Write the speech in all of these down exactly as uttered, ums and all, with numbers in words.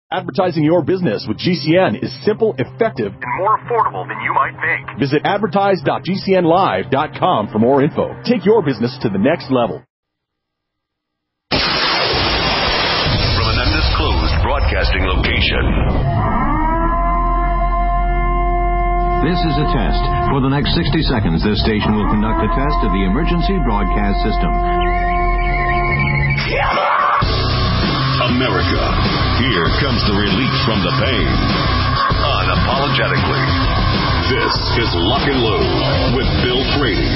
Advertising your business with G C N is simple, effective, and more affordable than you might think. Visit advertise dot g c n live dot com for more info. Take your business to the next level. From an undisclosed broadcasting location. This is a test. For the next sixty seconds, this station will conduct a test of the emergency broadcast system. America, here comes the relief from the pain. Unapologetically. This is Lock and Load with Bill Frady.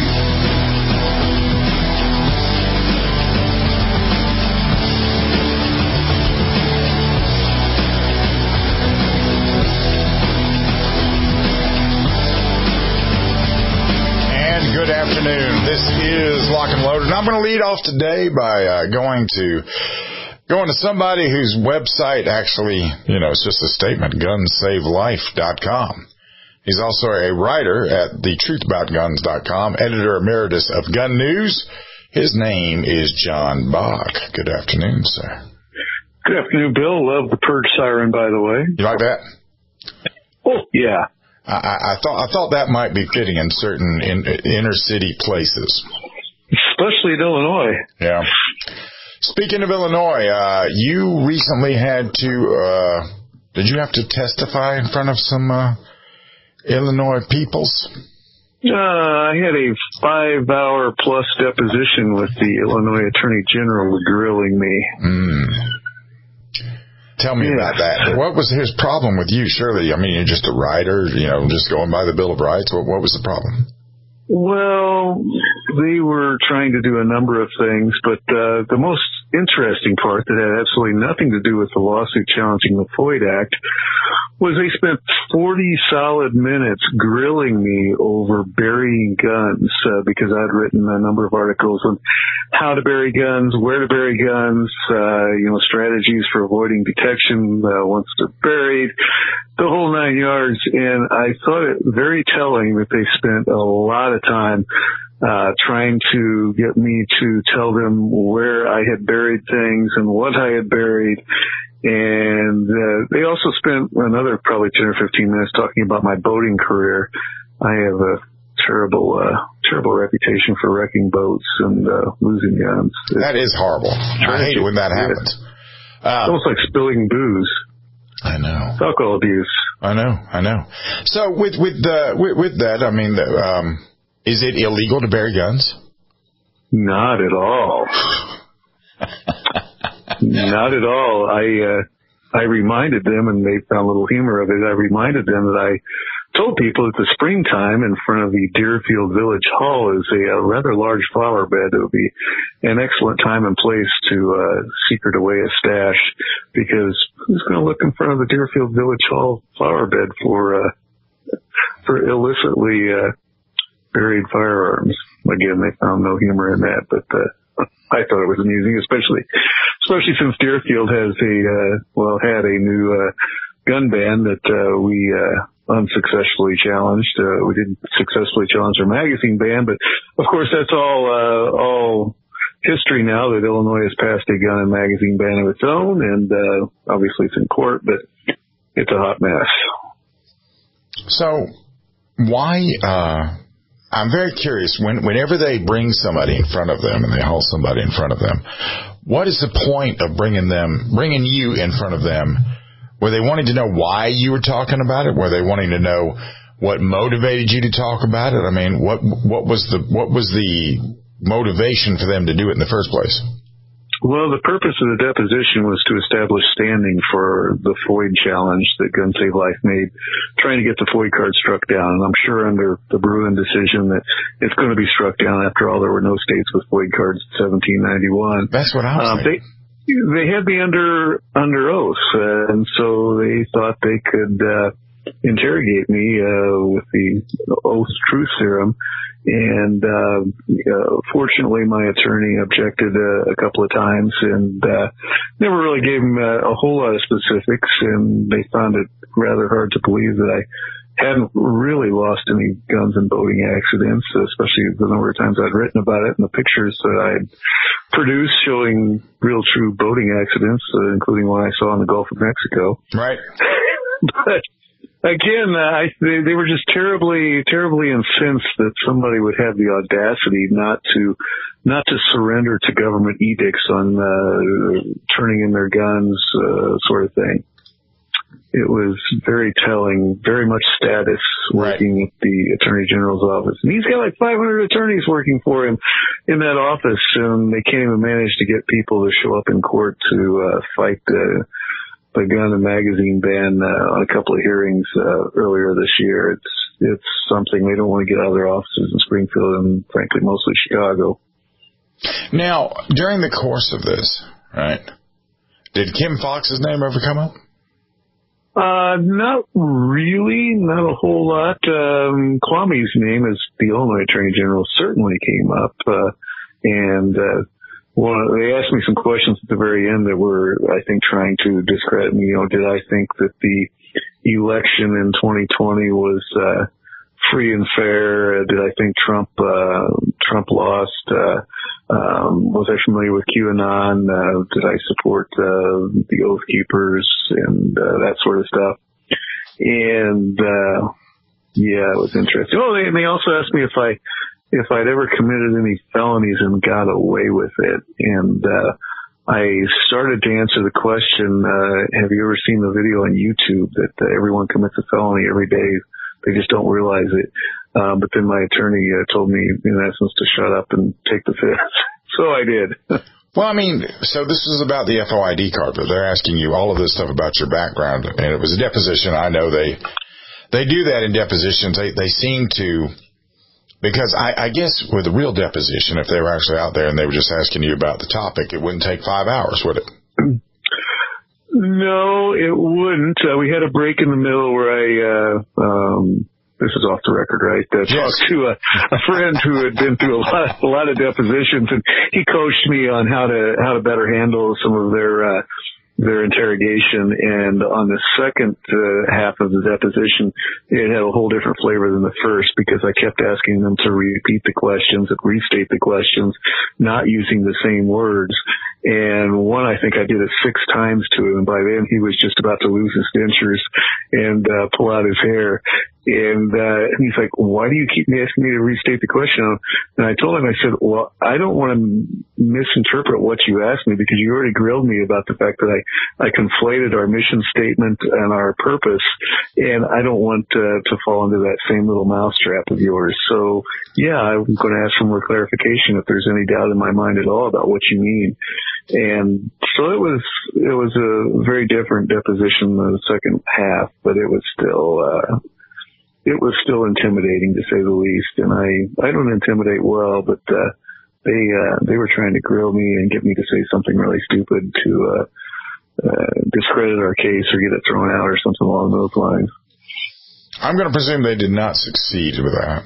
And good afternoon. This is Lock and Load, and I'm going to lead off today by uh, going to Going to somebody whose website actually, you know, it's just a statement, gun save life dot com. He's also a writer at the truth about guns dot com, editor emeritus of Gun News. His name is John Bach. Good afternoon, sir. Good afternoon, Bill. Love the purge siren, by the way. You like that? Oh, yeah. I, I thought I thought that might be fitting in certain in, inner city places. Especially in Illinois. Yeah. Speaking of Illinois, uh, you recently had to, uh, did you have to testify in front of some, uh, Illinois peoples? Uh, I had a five hour plus deposition with the Illinois Attorney General grilling me. Mm. Tell me yeah. about that. What was his problem with you? Surely, I mean, you're just a writer, you know, just going by the Bill of Rights. What, what was the problem? Well, they were trying to do a number of things, but uh, the most interesting part that had absolutely nothing to do with the lawsuit challenging the Floyd Act was they spent forty solid minutes grilling me over burying guns uh, because I'd written a number of articles on how to bury guns, where to bury guns, uh, you know, strategies for avoiding detection uh, once they're buried, the whole nine yards. And I thought it very telling that they spent a lot of time uh trying to get me to tell them where I had buried things and what I had buried. And uh, they also spent another probably ten or fifteen minutes talking about my boating career. I have a terrible, uh, terrible reputation for wrecking boats and uh, losing guns. That is horrible. I hate it when that happens. It's um, almost like spilling booze. I know. It's alcohol abuse. I know, I know. So with with uh, with, with that, I mean, um, is it illegal to bury guns? Not at all. Not at all. I uh, I reminded them, and they found a little humor of it. I reminded them that I told people that the springtime in front of the Deerfield Village Hall is a, a rather large flower bed. It would be an excellent time and place to uh, secret away a stash, because who's going to look in front of the Deerfield Village Hall flower bed for uh, for illicitly uh, buried firearms? Again, they found no humor in that, but uh, I thought it was amusing, especially especially since Deerfield has a uh, well had a new uh, gun ban that uh, we uh, unsuccessfully challenged. Uh, we didn't successfully challenge our magazine ban, but of course that's all uh, all history now that Illinois has passed a gun and magazine ban of its own, and uh, obviously it's in court, but it's a hot mess. So why? Uh I'm very curious, when, whenever they bring somebody in front of them and they haul somebody in front of them, what is the point of bringing them, bringing you in front of them? Were they wanting to know why you were talking about it? Were they wanting to know what motivated you to talk about it? I mean, what, what was the, what was the motivation for them to do it in the first place? Well, the purpose of the deposition was to establish standing for the Floyd challenge that Gun Save Life made, trying to get the Floyd card struck down. And I'm sure under the Bruen decision that it's going to be struck down. After all, there were no states with Floyd cards in seventeen ninety-one. That's what I was um, thinking. They, they had me under, under oath, uh, and so they thought they could uh, interrogate me uh, with the oath truth serum. And uh, uh fortunately, my attorney objected uh, a couple of times, and uh never really gave him uh, a whole lot of specifics. And they found it rather hard to believe that I hadn't really lost any guns in boating accidents, especially the number of times I'd written about it and the pictures that I'd produced showing real true boating accidents, uh, including one I saw in the Gulf of Mexico. Right. But again, uh, I, they, they were just terribly, terribly incensed that somebody would have the audacity not to, not to surrender to government edicts on uh, turning in their guns, uh, sort of thing. It was very telling, very much status working right. at the Attorney General's office. And he's got like five hundred attorneys working for him in that office, and they can't even manage to get people to show up in court to uh, fight the, the gun and magazine ban uh, on a couple of hearings uh, earlier this year. It's it's something they don't want to get out of their offices in Springfield and, frankly, mostly Chicago. Now, during the course of this, right, did Kim Foxx's name ever come up? Uh, not really, not a whole lot. Um, Kwame's name as the Illinois Attorney General certainly came up, uh, and, uh, one, they asked me some questions at the very end that were, I think, trying to discredit me. You know, did I think that the election in twenty twenty was, uh, free and fair? Did I think Trump, uh, Trump lost? Uh, um, was I familiar with QAnon? Uh, did I support, uh, the Oath Keepers and, uh, that sort of stuff? And, uh, yeah, it was interesting. Oh, they, they also asked me if I, if I'd ever committed any felonies and got away with it. And, uh, I started to answer the question, uh, have you ever seen the video on YouTube that uh, everyone commits a felony every day? They just don't realize it. Um, but then my attorney uh, told me, in essence, to shut up and take the fifth. So I did. Well, I mean, so this is about the F O I D card, but they're asking you all of this stuff about your background, and it was a deposition. I know they they do that in depositions. They they seem to, because I, I guess with a real deposition, if they were actually out there and they were just asking you about the topic, it wouldn't take five hours, would it? No, it wouldn't. Uh, we had a break in the middle where I, uh, um, this is off the record, right? Uh, yes. Talked to a, a friend who had been through a lot, a lot of depositions, and he coached me on how to, how to better handle some of their, uh, their interrogation. And on the second uh, half of the deposition, it had a whole different flavor than the first, because I kept asking them to repeat the questions and restate the questions, not using the same words. And one, I think I did it six times to him, and by then he was just about to lose his dentures and uh, pull out his hair. And, uh, and he's like, why do you keep asking me to restate the question? And I told him, I said, well, I don't want to misinterpret what you asked me, because you already grilled me about the fact that I, I conflated our mission statement and our purpose, and I don't want uh, to fall into that same little mousetrap of yours. So, yeah, I'm going to ask for more clarification if there's any doubt in my mind at all about what you mean. And so it was, it was a very different deposition in the second half, but it was still, uh, it was still intimidating, to say the least. And I, I don't intimidate well, but, uh, they, uh, they were trying to grill me and get me to say something really stupid to, uh, uh, discredit our case or get it thrown out or something along those lines. I'm going to presume they did not succeed with that.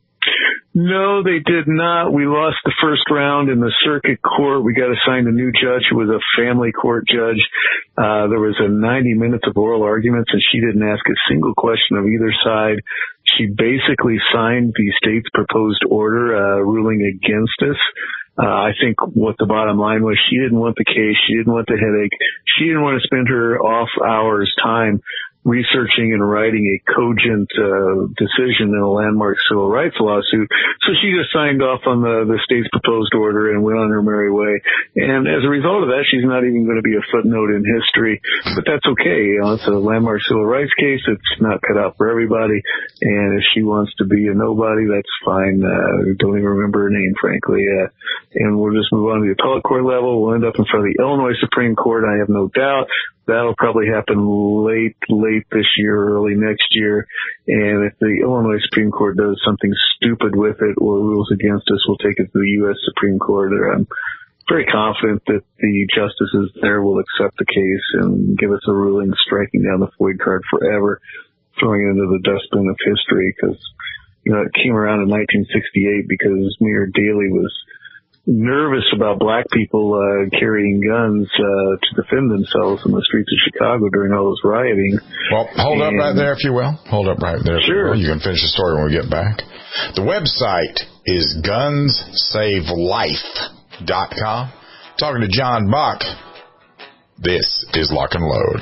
No, they did not. We lost the first round in the circuit court. We got assigned a new judge who was a family court judge. Uh, there was a ninety minutes of oral arguments, and she didn't ask a single question of either side. She basically signed the state's proposed order, uh, ruling against us. Uh, I think what the bottom line was, she didn't want the case. She didn't want the headache. She didn't want to spend her off hours time researching and writing a cogent uh, decision in a landmark civil rights lawsuit. So she just signed off on the, the state's proposed order and went on her merry way. And as a result of that, she's not even going to be a footnote in history. But that's okay. You know, it's a landmark civil rights case. It's not cut out for everybody. And if she wants to be a nobody, that's fine. Uh, don't even remember her name, frankly. Uh, and we'll just move on to the appellate court level. We'll end up in front of the Illinois Supreme Court, I have no doubt. That'll probably happen late, late this year, early next year. And if the Illinois Supreme Court does something stupid with it or rules against us, we'll take it to the U S Supreme Court. I'm very confident that the justices there will accept the case and give us a ruling striking down the FOID card forever, throwing it into the dustbin of history, because, you know, it came around in nineteen sixty-eight because Mayor Daley was nervous about black people uh, carrying guns uh, to defend themselves in the streets of Chicago during all this rioting. Well, hold and, up right there, if you will. Hold up right there. Sure. You, you can finish the story when we get back. The website is guns save life dot com. Talking to John Bach. This is Lock and Load.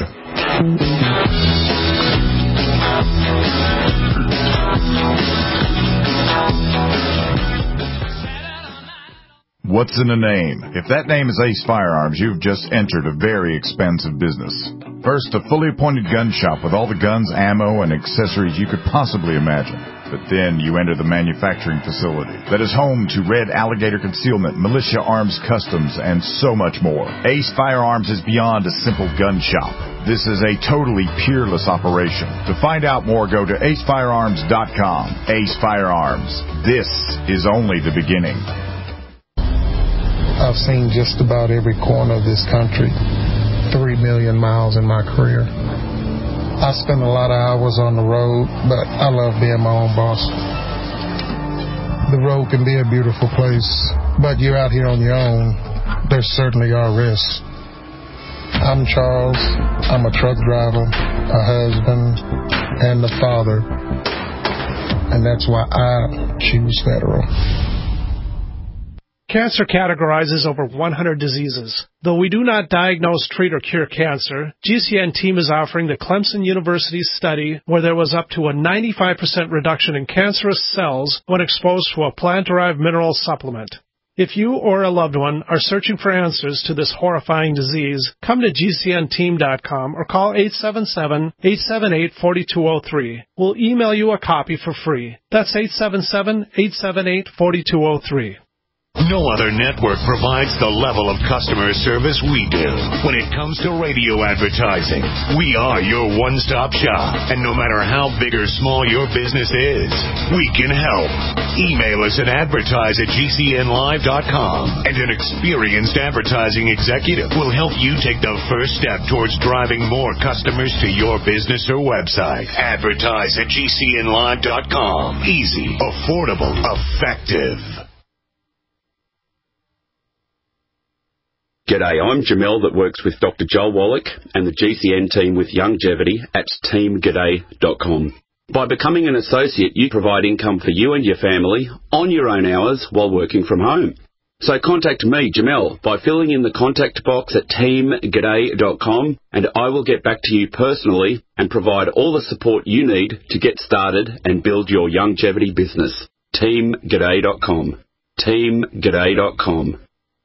What's in a name? If that name is Ace Firearms, you've just entered a very expensive business. First, a fully appointed gun shop with all the guns, ammo, and accessories you could possibly imagine. But then you enter the manufacturing facility that is home to Red Alligator Concealment, Militia Arms Customs, and so much more. Ace Firearms is beyond a simple gun shop. This is a totally peerless operation. To find out more, go to ace firearms dot com. Ace Firearms. This is only the beginning. I've seen just about every corner of this country, three million miles in my career. I spend a lot of hours on the road, but I love being my own boss. The road can be a beautiful place, but you're out here on your own. There certainly are risks. I'm Charles. I'm a truck driver, a husband, and a father. And that's why I choose Federal. Cancer categorizes over one hundred diseases. Though we do not diagnose, treat, or cure cancer, G C N team is offering the Clemson University study where there was up to a ninety-five percent reduction in cancerous cells when exposed to a plant-derived mineral supplement. If you or a loved one are searching for answers to this horrifying disease, come to G C N team dot com or call eight seven seven, eight seven eight, four two zero three. We'll email you a copy for free. That's eight seven seven, eight seven eight, four two zero three. No other network provides the level of customer service we do. When it comes to radio advertising, we are your one-stop shop. And no matter how big or small your business is, we can help. Email us at advertise at G C N live dot com, and an experienced advertising executive will help you take the first step towards driving more customers to your business or website. Advertise at G C N live dot com. Easy, affordable, effective. G'day, I'm Jamel that works with Doctor Joel Wallach and the G C N team with Longevity at team g'day dot com. By becoming an associate, you provide income for you and your family on your own hours while working from home. So contact me, Jamel, by filling in the contact box at team g'day dot com, and I will get back to you personally and provide all the support you need to get started and build your longevity business. team g'day dot com. team g'day dot com.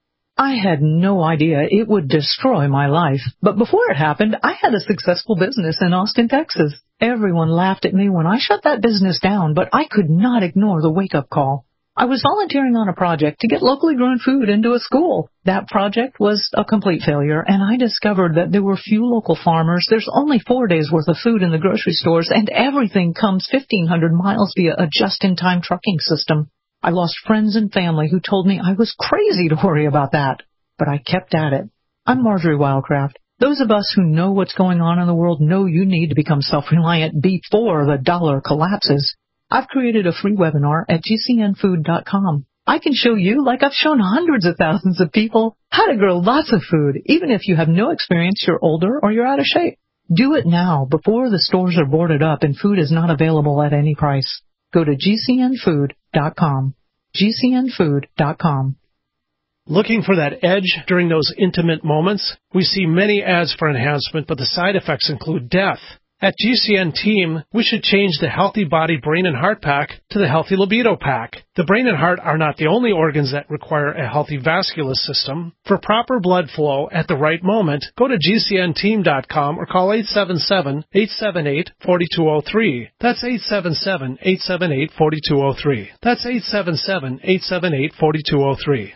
I had no idea it would destroy my life. But before it happened, I had a successful business in Austin, Texas. Everyone laughed at me when I shut that business down, but I could not ignore the wake-up call. I was volunteering on a project to get locally grown food into a school. That project was a complete failure, and I discovered that there were few local farmers. There's only four days' worth of food in the grocery stores, and everything comes fifteen hundred miles via a just-in-time trucking system. I lost friends and family who told me I was crazy to worry about that, but I kept at it. I'm Marjorie Wildcraft. Those of us who know what's going on in the world know you need to become self-reliant before the dollar collapses. I've created a free webinar at G C N food dot com. I can show you, like I've shown hundreds of thousands of people, how to grow lots of food, even if you have no experience, you're older, or you're out of shape. Do it now, before the stores are boarded up and food is not available at any price. Go to G C N food dot com. G C N food dot com. Looking for that edge during those intimate moments? We see many ads for enhancement, but the side effects include death. At G C N Team, we should change the Healthy Body Brain and Heart Pack to the Healthy Libido Pack. The brain and heart are not the only organs that require a healthy vascular system. For proper blood flow at the right moment, go to G C N team dot com or call eight seven seven, eight seven eight, four two zero three. That's eight seven seven, eight seven eight, four two zero three. That's eight seven seven, eight seven eight, four two zero three.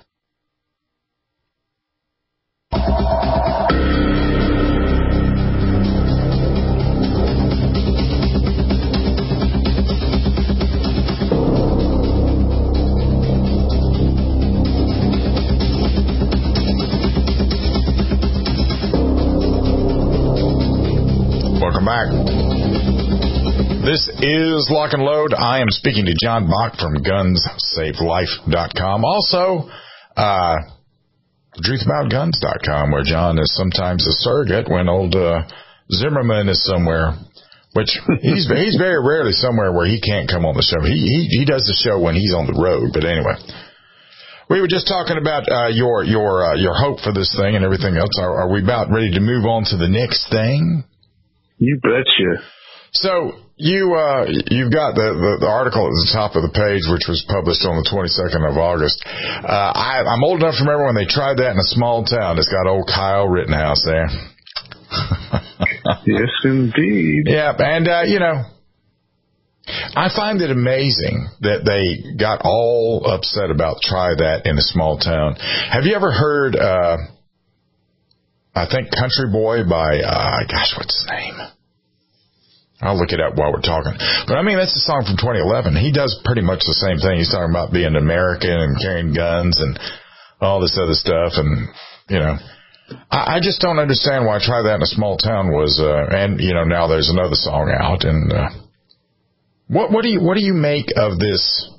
Welcome back. This is Lock and Load. I am speaking to John Bach from guns save life dot com. Also, Uh, truth about guns dot com, where John is sometimes a surrogate when old uh, Zimmerman is somewhere. Which he's he's very rarely somewhere where he can't come on the show. He he, he does the show when he's on the road. But anyway, we were just talking about uh, your your uh, your hope for this thing and everything else. Are, are we about ready to move on to the next thing? You betcha. So you uh, you've got the, the the article at the top of the page, which was published on the twenty-second of August. Uh, I, I'm old enough to remember when they tried that in a small town. It's got old Kyle Rittenhouse there. Yes, indeed. Yeah, and, uh, you know, I find it amazing that they got all upset about try that in a small town. Have you ever heard, uh, I think Country Boy by, uh, gosh, what's his name? I'll look it up while we're talking. But, I mean, that's a song from twenty eleven. He does pretty much the same thing. He's talking about being American and carrying guns and all this other stuff and, you know. I just don't understand why Try That in a Small Town was, uh, and you know, now there's another song out. And uh, what what do you what do you make of this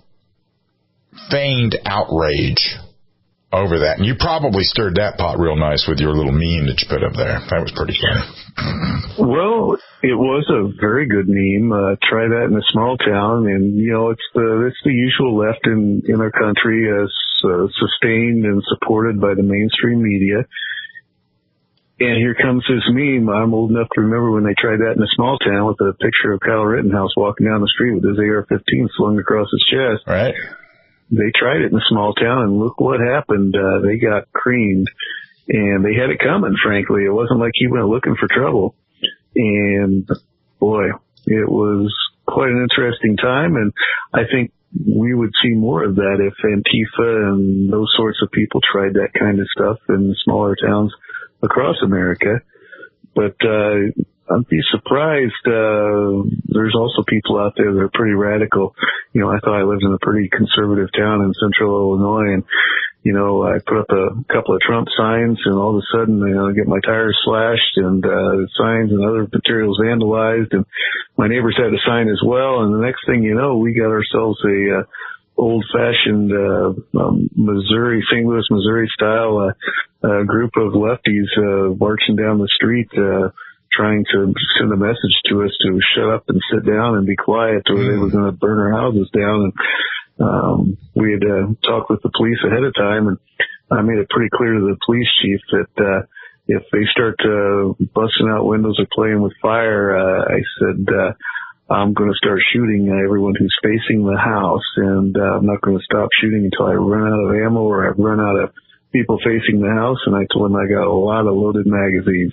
feigned outrage over that? And you probably stirred that pot real nice with your little meme that you put up there. That was pretty funny. Well, it was a very good meme. Uh, Try That in a Small Town, and you know, it's the it's the usual left in in our country, as uh, sustained and supported by the mainstream media. And here comes this meme. I'm old enough to remember when they tried that in a small town with a picture of Kyle Rittenhouse walking down the street with his A R fifteen slung across his chest. Right. They tried it in a small town, and look what happened. Uh, they got creamed, and they had it coming, frankly. It wasn't like he went looking for trouble. And, boy, it was quite an interesting time, and I think we would see more of that if Antifa and those sorts of people tried that kind of stuff in smaller towns across America. But uh I'd be surprised. Uh there's also people out there that are pretty radical. You know, I thought I lived in a pretty conservative town in central Illinois, and you know, I put up a couple of Trump signs, and all of a sudden, you know, I get my tires slashed and uh signs and other materials vandalized, and my neighbors had a sign as well. And the next thing you know, we got ourselves a uh, old-fashioned uh, um, Missouri, Saint Louis, Missouri style uh, uh, group of lefties uh, marching down the street, uh, trying to send a message to us to shut up and sit down and be quiet, or they were going to burn our houses down. And um, we had uh, talked with the police ahead of time, and I made it pretty clear to the police chief that uh, if they start uh, busting out windows or playing with fire, uh, I said, uh, I'm going to start shooting everyone who's facing the house, and uh, I'm not going to stop shooting until I run out of ammo or I've run out of people facing the house. And I told him I got a lot of loaded magazines.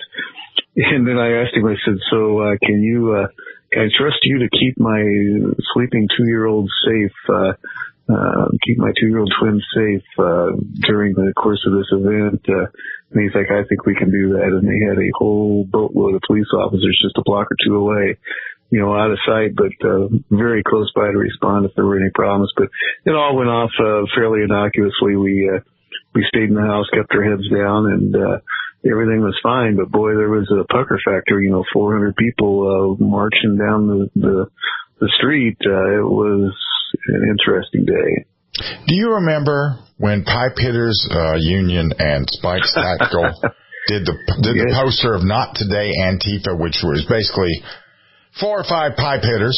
And then I asked him, I said, so uh, can you, uh, can I trust you to keep my sleeping two-year-old safe, uh, uh, keep my two-year-old twin safe uh, during the course of this event? Uh, and he's like, I think we can do that. And they had a whole boatload of police officers just a block or two away, you know, out of sight, but uh, very close by to respond if there were any problems. But it all went off uh, fairly innocuously. We uh, we stayed in the house, kept our heads down, and uh, everything was fine. But boy, there was a pucker factor. You know, four hundred people uh, marching down the the, the street. Uh, it was an interesting day. Do you remember when Pipe Hitters uh, Union and Spikes Tactical did the did yes. the poster of Not Today Antifa, which was basically four or five pipe hitters,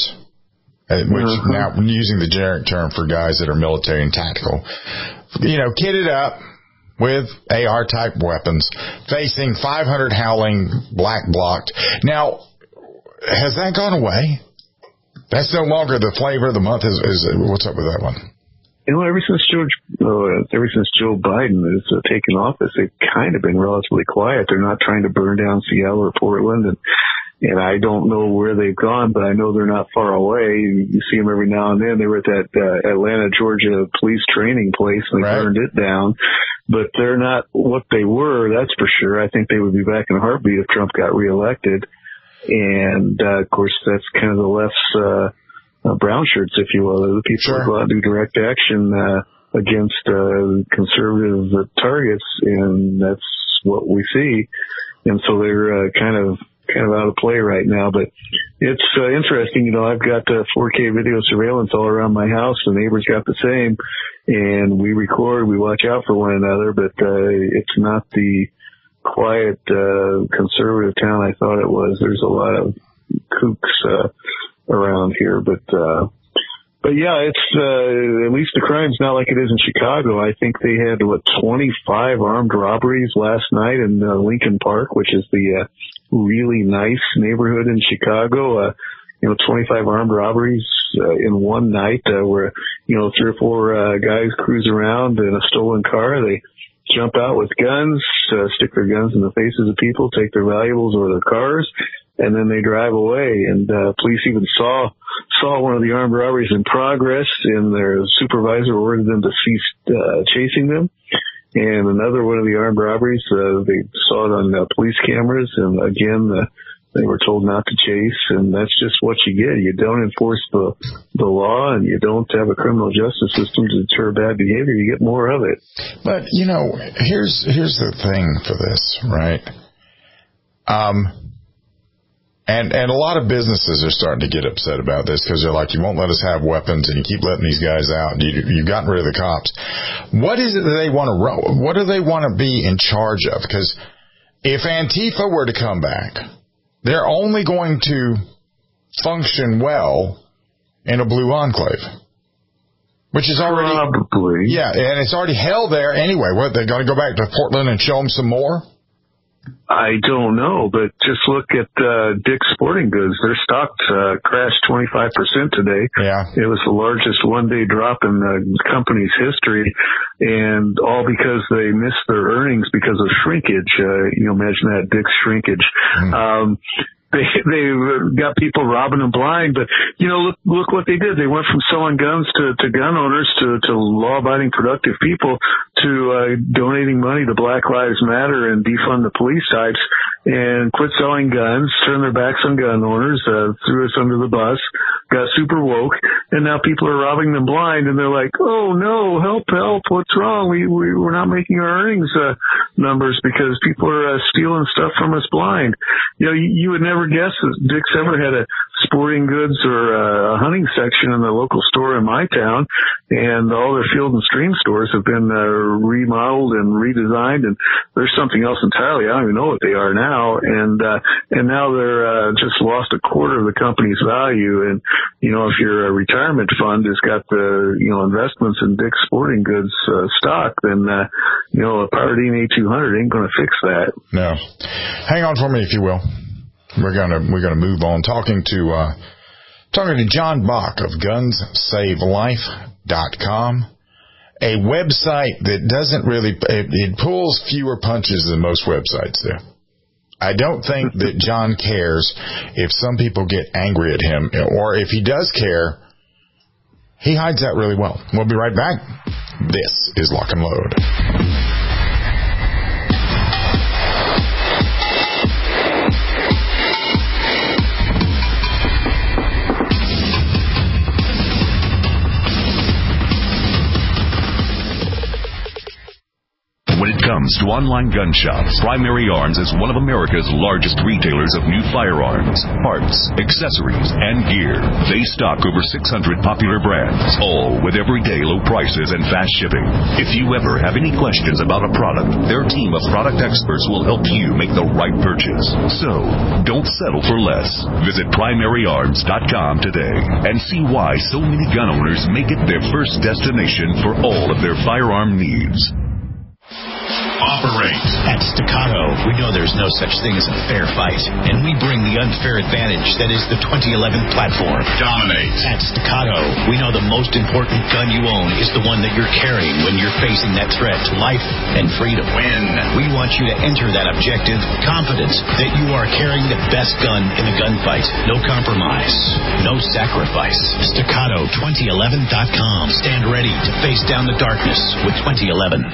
which uh-huh. now I'm using the generic term for guys that are military and tactical, you know, kitted up with A R-type weapons, facing five hundred howling black blocked. Now, has that gone away? That's no longer the flavor of the month. Is, is what's up with that one? You know, ever since George, uh, ever since Joe Biden has uh, taken office, they've kind of been relatively quiet. They're not trying to burn down Seattle or Portland, and And I don't know where they've gone, but I know they're not far away. You see them every now and then. They were at that uh, Atlanta, Georgia police training place, and they right. burned it down. But they're not what they were, that's for sure. I think they would be back in a heartbeat if Trump got reelected. And, uh, of course, that's kind of the left's uh, uh, brown shirts, if you will. The people sure. who go out and do direct action uh, against uh, conservative uh, targets, and that's what we see. And so they're uh, kind of kind of out of play right now. But it's uh, interesting. You know, I've got uh, four K video surveillance all around my house. The neighbors got the same, and we record, we watch out for one another. But uh, it's not the quiet, uh, conservative town I thought it was. There's a lot of kooks uh, around here, but. Uh, But yeah, it's, uh, at least the crime's not like it is in Chicago. I think they had, what, twenty-five armed robberies last night in uh, Lincoln Park, which is the, uh, really nice neighborhood in Chicago. Uh, you know, twenty-five armed robberies, uh, in one night, uh, where, you know, three or four, uh, guys cruise around in a stolen car. They jump out with guns, uh, stick their guns in the faces of people, take their valuables or their cars, and then they drive away. And, uh, police even saw, saw one of the armed robberies in progress, and their supervisor ordered them to cease uh, chasing them. And another one of the armed robberies, uh, they saw it on uh, police cameras, and again, uh, they were told not to chase, and that's just what you get. You don't enforce the the law, and you don't have a criminal justice system to deter bad behavior. You get more of it. But, you know, here's here's the thing for this, right? Um. And and a lot of businesses are starting to get upset about this because they're like, you won't let us have weapons, and you keep letting these guys out. You, you've gotten rid of the cops. What is it that they want to run? What do they want to be in charge of? Because if Antifa were to come back, they're only going to function well in a blue enclave, which is already probably yeah, and it's already hell there anyway. What, they're going to go back to Portland and show them some more? I don't know, but just look at uh, Dick's Sporting Goods. Their stock uh, crashed twenty-five percent today. Yeah. It was the largest one-day drop in the company's history, and all because they missed their earnings because of shrinkage. Uh, you know, imagine that, Dick's shrinkage. Mm. Um, They they got people robbing them blind, but you know, look look what they did. They went from selling guns to, to gun owners to, to law-abiding, productive people to uh, donating money to Black Lives Matter and defund the police types, and quit selling guns, turned their backs on gun owners, uh, threw us under the bus, got super woke, and now people are robbing them blind, and they're like, oh no, help, help, what's wrong? We, we we're not making our earnings uh, numbers because people are uh, stealing stuff from us blind. You know, you, you would never guess that Dick's ever had a sporting goods or a hunting section in the local store in my town, and all their Field and Stream stores have been uh, remodeled and redesigned, and there's something else entirely. I don't even know what they are now, and uh, and now they're uh, just lost a quarter of the company's value. And you know, if your uh, retirement fund has got the you know investments in Dick's Sporting Goods uh, stock, then uh, you know a Paradine A two hundred ain't going to fix that. No, hang on for me, if you will. We're gonna we're gonna move on. Talking to uh, talking to John Bach of guns save life dot com, a website that doesn't really it, it pulls fewer punches than most websites do. I don't think that John cares if some people get angry at him, or if he does care, he hides that really well. We'll be right back. This is Lock and Load. When it comes to online gun shops, Primary Arms is one of America's largest retailers of new firearms, parts, accessories, and gear. They stock over six hundred popular brands, all with everyday low prices and fast shipping. If you ever have any questions about a product, their team of product experts will help you make the right purchase. So, don't settle for less. Visit primary arms dot com today and see why so many gun owners make it their first destination for all of their firearm needs. Operate. At Staccato, we know there's no such thing as a fair fight, and we bring the unfair advantage that is the twenty eleven platform. Dominate. At Staccato, we know the most important gun you own is the one that you're carrying when you're facing that threat to life and freedom. Win. We want you to enter that objective confident that you are carrying the best gun in the gunfight. No compromise. No sacrifice. Staccato twenty eleven dot com. Stand ready to face down the darkness with twenty eleven.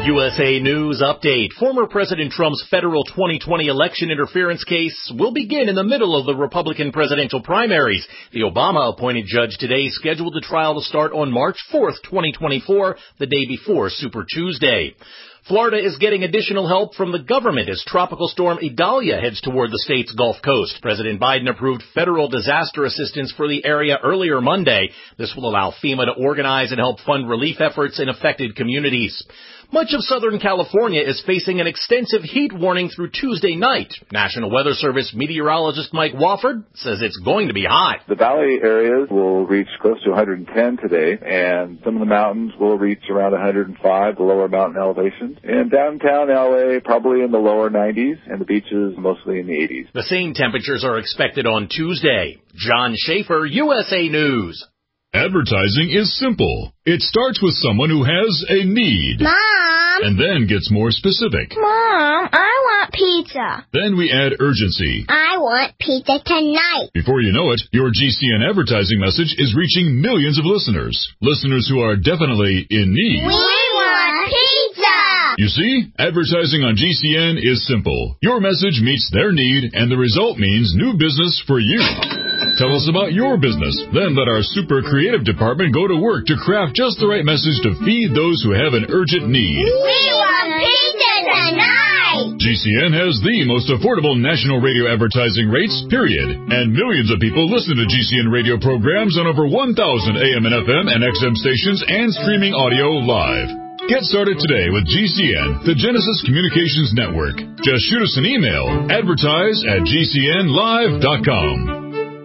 U S A News Update. Former President Trump's federal twenty twenty election interference case will begin in the middle of the Republican presidential primaries. The Obama-appointed judge today scheduled the trial to start on March fourth, twenty twenty-four, the day before Super Tuesday. Florida is getting additional help from the government as Tropical Storm Idalia heads toward the state's Gulf Coast. President Biden approved federal disaster assistance for the area earlier Monday. This will allow FEMA to organize and help fund relief efforts in affected communities. Much of Southern California is facing an extensive heat warning through Tuesday night. National Weather Service meteorologist Mike Wofford says it's going to be hot. The valley areas will reach close to one hundred ten today, and some of the mountains will reach around one hundred five, the lower mountain elevations. And downtown L A, probably in the lower nineties, and the beaches mostly in the eighties. The same temperatures are expected on Tuesday. John Schaefer, U S A News. Advertising is simple. It starts with someone who has a need. Mom! And then gets more specific. Mom, I want pizza. Then we add urgency. I want pizza tonight. Before you know it, your G C N advertising message is reaching millions of listeners. Listeners who are definitely in need. We want pizza! You see, advertising on G C N is simple. Your message meets their need, and the result means new business for you. Tell us about your business. Then let our super creative department go to work to craft just the right message to feed those who have an urgent need. We want pizza tonight! G C N has the most affordable national radio advertising rates, period. And millions of people listen to G C N radio programs on over one thousand A M and F M and X M stations and streaming audio live. Get started today with G C N, the Genesis Communications Network. Just shoot us an email, advertise at G C N live dot com.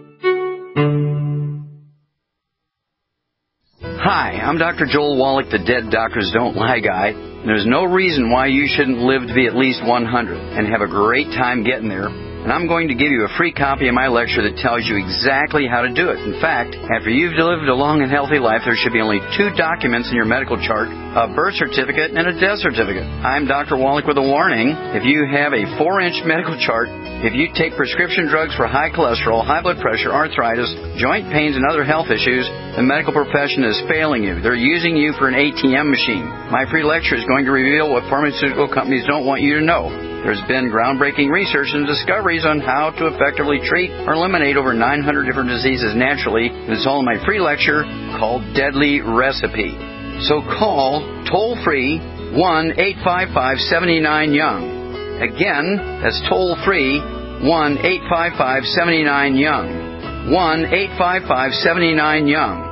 Hi, I'm Doctor Joel Wallach, the Dead Doctors Don't Lie guy. There's no reason why you shouldn't live to be at least one hundred and have a great time getting there. And I'm going to give you a free copy of my lecture that tells you exactly how to do it. In fact, after you've lived a long and healthy life, there should be only two documents in your medical chart, a birth certificate and a death certificate. I'm Doctor Wallach with a warning. If you have a four-inch medical chart, if you take prescription drugs for high cholesterol, high blood pressure, arthritis, joint pains, and other health issues, the medical profession is failing you. They're using you for an A T M machine. My free lecture is going to reveal what pharmaceutical companies don't want you to know. There's been groundbreaking research and discoveries on how to effectively treat or eliminate over nine hundred different diseases naturally. It's all in my free lecture called Deadly Recipe. So call toll-free one eight five five, seven nine, young. Again, that's toll-free one eight five five, seven nine, young. one eight five five, seven nine, young.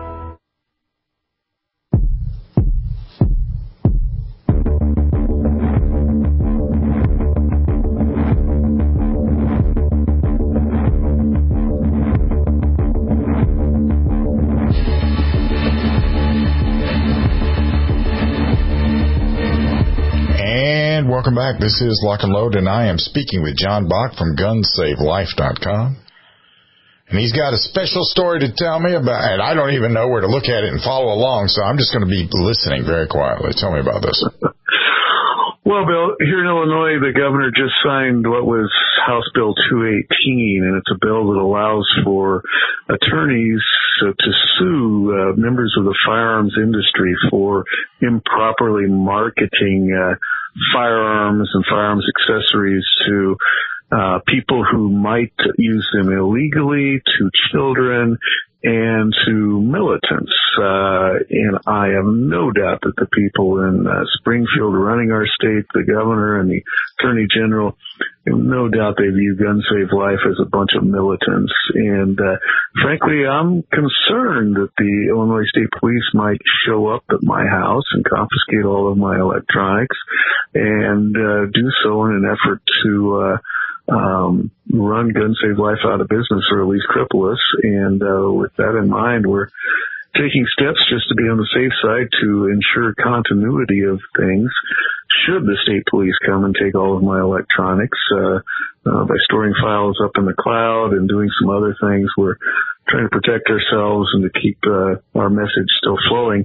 Welcome back. This is Lock and Load, and I am speaking with John Bach from gun save life dot com. And he's got a special story to tell me about, and I don't even know where to look at it and follow along, so I'm just going to be listening very quietly. Tell me about this. Well, Bill, here in Illinois, the governor just signed what was House Bill two eighteen, and it's a bill that allows for attorneys uh, to sue uh, members of the firearms industry for improperly marketing uh, firearms and firearms accessories to uh, people who might use them illegally, to children, and to militants. Uh, and I have no doubt that the people in uh, Springfield running our state, the governor and the attorney general, no doubt they view Gun Save Life as a bunch of militants. And uh, frankly, I'm concerned that the Illinois State Police might show up at my house and confiscate all of my electronics and uh, do so in an effort to uh, um, run Gun Save Life out of business, or at least cripple us. And uh, with that in mind, we're taking steps just to be on the safe side to ensure continuity of things should the state police come and take all of my electronics. Uh, uh, by storing files up in the cloud and doing some other things, we're trying to protect ourselves and to keep uh, our message still flowing.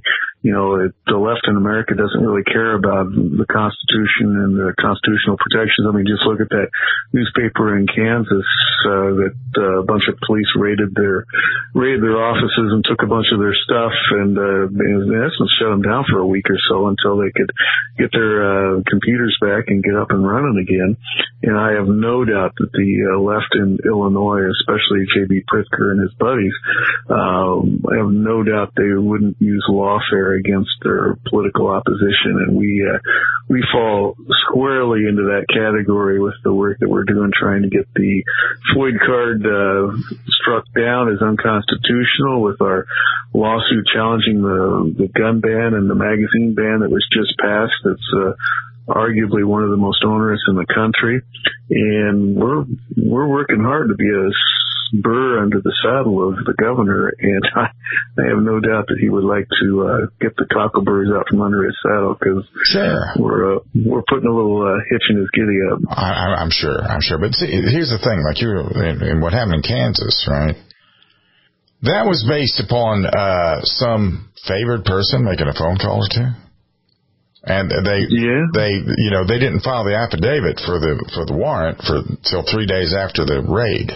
you know, it, the left in America doesn't really care about the Constitution and the constitutional protections. I mean, just look at that newspaper in Kansas uh, that uh, a bunch of police raided their raided their offices and took a bunch of their stuff, and uh, in essence shut them down for a week or so until they could get their uh, computers back and get up and running again. And I have no doubt that the uh, left in Illinois, especially J B Pritzker and his buddies, um, I have no doubt they wouldn't use lawfare against their political opposition, and we uh, we fall squarely into that category with the work that we're doing, trying to get the FOID card uh, struck down as unconstitutional, with our lawsuit challenging the, the gun ban and the magazine ban that was just passed. That's uh, arguably one of the most onerous in the country, and we're we're working hard to be a spur under the saddle of the governor, and I, I have no doubt that he would like to uh, get the cockleburrs out from under his saddle, because sure. we're uh, we're putting a little uh, hitch in his giddy up. I, I'm sure, I'm sure. But see, here's the thing: like you, and what happened in Kansas, right? That was based upon uh, some favored person making a phone call or two. And they, yeah. they, you know, they didn't file the affidavit for the for the warrant for till three days after the raid.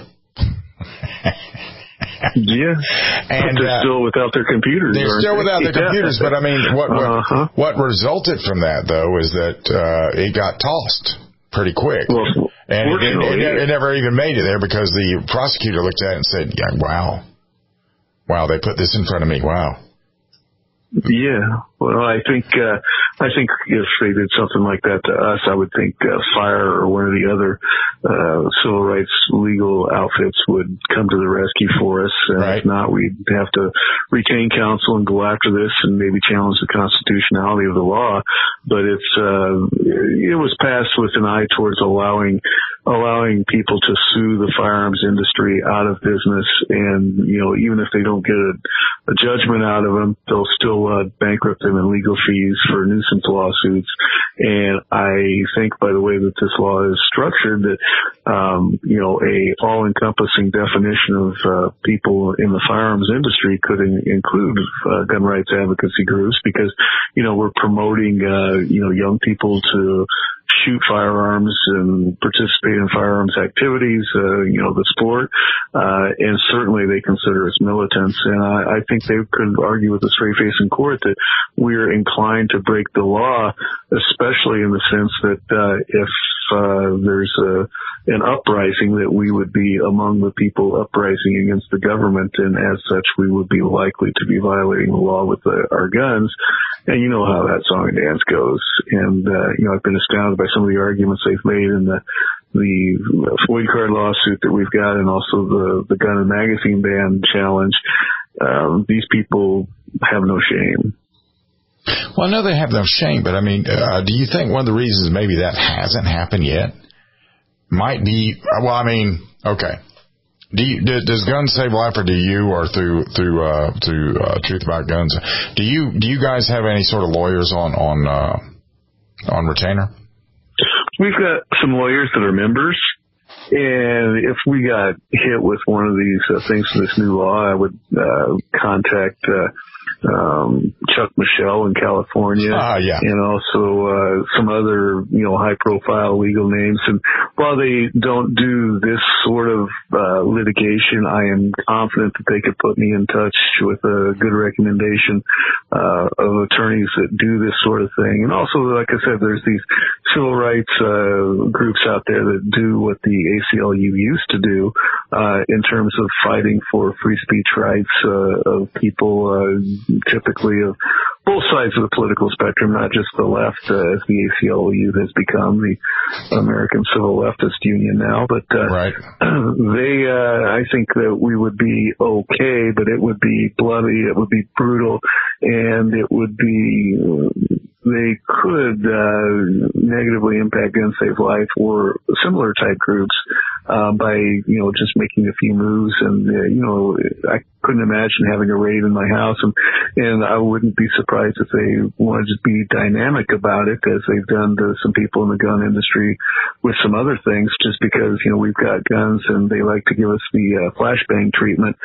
yeah, and but they're uh, still without their computers. They're still without their computers. But I mean, what what, uh-huh. what resulted from that though is that uh, it got tossed pretty quick, well, and it, it, it, it never even made it there because the prosecutor looked at it and said, "Yeah, wow, wow, they put this in front of me. Wow." Yeah, well, I think uh, I think if they did something like that to us, I would think uh, FIRE or one of the other uh, civil rights legal outfits would come to the rescue for us. And right. If not, we'd have to retain counsel and go after this and maybe challenge the constitutionality of the law. But it's uh, it was passed with an eye towards allowing allowing people to sue the firearms industry out of business, and you know, even if they don't get a, a judgment out of them, they'll still uh, bankrupt them in legal fees for nuisance lawsuits. And I think by the way that this law is structured, that um, you know, a all-encompassing definition of uh, people in the firearms industry could in- include uh, gun rights advocacy groups, because you know, we're promoting uh, you know, young people to shoot firearms and participate in firearms activities, uh, you know, the sport, uh, and certainly they consider us militants. And I, I think they could argue with a straight face in court that we're inclined to break the law, especially in the sense that uh, if uh, there's a an uprising, that we would be among the people uprising against the government, and as such we would be likely to be violating the law with the, our guns. And you know how that song and dance goes. And uh, you know, I've been astounded by some of the arguments they've made in the the FOID card lawsuit that we've got, and also the the gun and magazine ban challenge. Um, these people have no shame. Well, I know they have no shame, but I mean, uh, do you think one of the reasons maybe that hasn't happened yet might be, well, I mean, okay. Do you, does Guns Save Life, or do you, or through through uh, through uh, Truth About Guns, do you do you guys have any sort of lawyers on on uh, on retainer? We've got some lawyers that are members, and if we got hit with one of these uh, things for this new law, I would uh, contact uh, um, Chuck Michelle in California, uh, yeah. and also uh, some other, you know, high-profile legal names. And while they don't do this sort of uh, litigation, I am confident that they could put me in touch with a good recommendation uh, of attorneys that do this sort of thing. And also, like I said, there's these civil rights uh, groups out there that do what the A C L U used to do uh, in terms of fighting for free speech rights uh, of people, uh, typically of both sides of the political spectrum, not just the left, uh, as the A C L U has become, the American Civil Leftist Union now. But uh, right. they, uh, I think that we would be okay, but it would be bloody, it would be brutal, and it would be... They could uh, negatively impact Gun Save Life or similar type groups uh, by, you know, just making a few moves. And, uh, you know, I couldn't imagine having a raid in my house, and, and I wouldn't be surprised if they wanted to be dynamic about it, as they've done to some people in the gun industry with some other things, just because, you know, we've got guns and they like to give us the uh, flashbang treatment.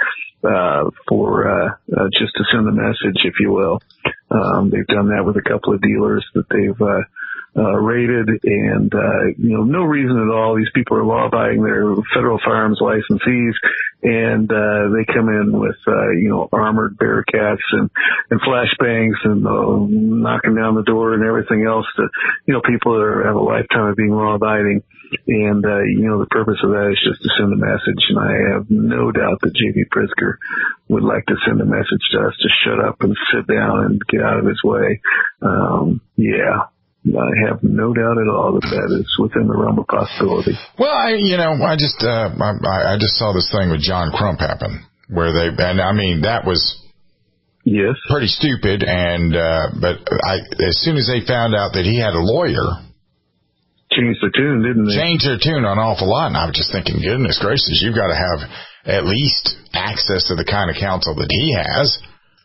uh, for uh, uh, just to send a message, if you will. Um, they've done that with a couple of dealers that they've uh, uh, raided, and uh, you know, no reason at all. These people are law-abiding; they're federal firearms licensees, and uh, they come in with uh, you know, armored Bearcats and and flashbangs and uh, knocking down the door and everything else. That, you know, people are, have a lifetime of being law-abiding. And, uh, you know, the purpose of that is just to send a message. And I have no doubt that J B. Pritzker would like to send a message to us to shut up and sit down and get out of his way. Um, yeah. I have no doubt at all that that is within the realm of possibility. Well, I, you know, I just, uh, I, I just saw this thing with John Crump happen where they, and I mean, that was, yes, pretty stupid. And, uh, but I, as soon as they found out that he had a lawyer, changed their tune, didn't they? Changed their tune an awful lot. And I was just thinking, goodness gracious, you've got to have at least access to the kind of counsel that he has.